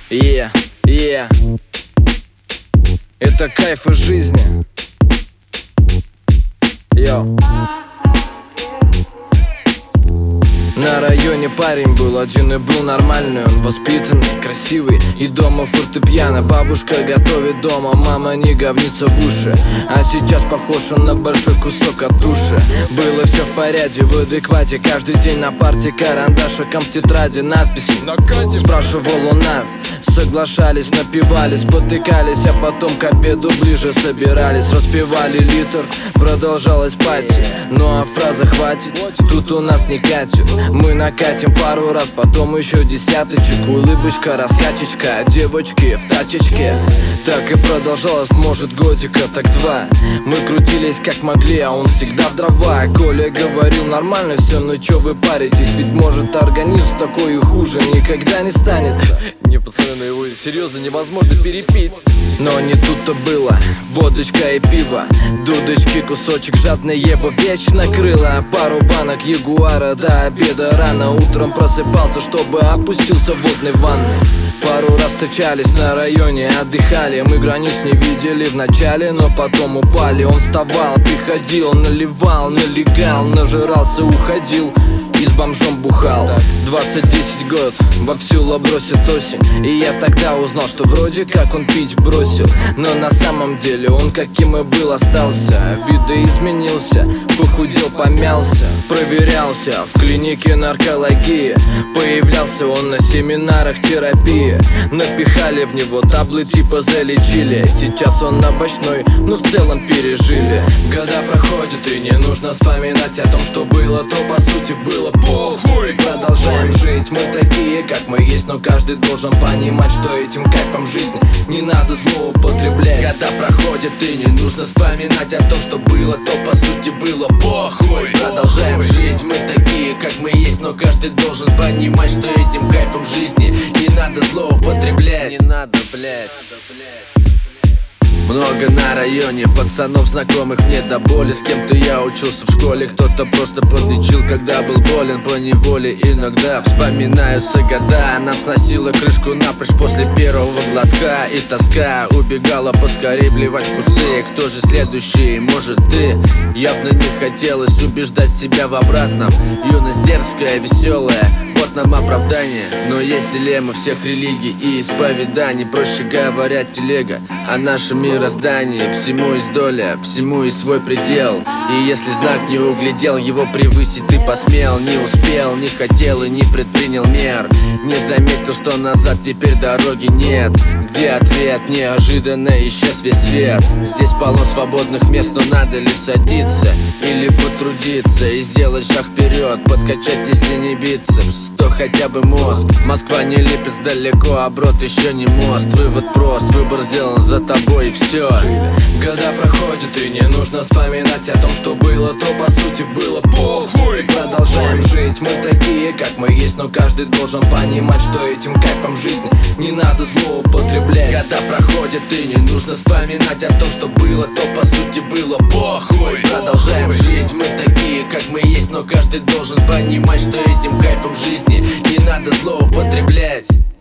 Yeah, yeah. Это кайфы жизни. Йоу. На районе парень был один и был нормальный. Он воспитанный, красивый и дома фортепиано. Бабушка готовит дома, мама не говнится в уши. А сейчас похож он на большой кусок от туши. Было все в порядке, в адеквате. Каждый день на парте карандашиком в тетради надписи. Спрашивал он нас, соглашались, напивались, потыкались, а потом к обеду ближе собирались. Распивали литр, продолжалась пати. Ну а фраза «хватит» тут у нас не катит. Мы накатим пару раз, потом еще десяточек. Улыбочка, раскачечка, девочки в тачечке. Так и продолжалось, может, годика, так два. Мы крутились как могли, а он всегда в дрова. Коля говорил: нормально все, ну че вы паритесь? Ведь может организм такой и хуже никогда не станется. Не, пацаны, ну его серьезно невозможно перепить. Но не тут-то было, водочка и пиво, дудочки, кусочек, жадное его вечно крыло. Пару банок ягуара до обеда рано. Утром просыпался, чтобы опустился в водной ванной. Пару раз встречались на районе, отдыхали. Мы границ не видели вначале, но потом упали. Он вставал, приходил, наливал, налегал, нажирался, уходил и с бомжом бухал. 20-10 год, вовсю лабросит осень. И я тогда узнал, что вроде как он пить бросил. Но на самом деле он каким и был остался. Видоизменился, похудел, помялся. Проверялся в клинике наркологии. Появлялся он на семинарах терапии. Напихали в него таблы типа залечили. Сейчас он овощной, но в целом пережили. Года проходят и не нужно вспоминать о том, что было, то по сути было похуй. Продолжаем жить, мы такие как мы есть. Но каждый должен понимать, что этим кайфом жизни не надо злоупотреблять. Года проходят и не нужно вспоминать о том, что было, то по сути было похуй. Продолжаем жить, мы такие как мы есть. Но каждый должен понимать, что этим кайфом жизни не надо злоупотреблять. Не надо, блять. Много на районе пацанов знакомых мне до боли. С кем-то я учился в школе, кто-то просто подлечил, когда был болен по неволе. Иногда вспоминаются года, нам сносило крышку напрочь после первого глотка. И тоска убегала поскорей блевать в кусты. Кто же следующий? Может ты? Явно не хотелось убеждать себя в обратном. Юность дерзкая, веселая, вот нам оправдание. Но есть дилемма всех религий и исповеданий. Проще говоря, телега о нашем мироздании. Всему есть доля, всему есть свой предел. И если знак не углядел, его превысить ты посмел. Не успел, не хотел и не предпринял мер. Не заметил, что назад теперь дороги нет. Где ответ? Неожиданно исчез весь свет. Здесь полно свободных мест, но надо ли садиться или потрудиться и сделать шаг вперед, подкачать, если не бицепс, то хотя бы мозг. Москва не Липецк далеко, а Брод еще не мост. Вывод прост, выбор сделан за тобой и все. Года проходят и не нужно вспоминать о том, что было, то по сути было похуй. Продолжаем жить, мы такие как мы есть. Но каждый должен понимать, что этим кайфом жизни не надо злоупотреблять. Года проходят и не нужно вспоминать о том, что было, то по сути было похуй. Продолжаем жить, мы такие как мы есть. Но каждый должен понимать, что этим кайфом жизни не надо злоупотреблять.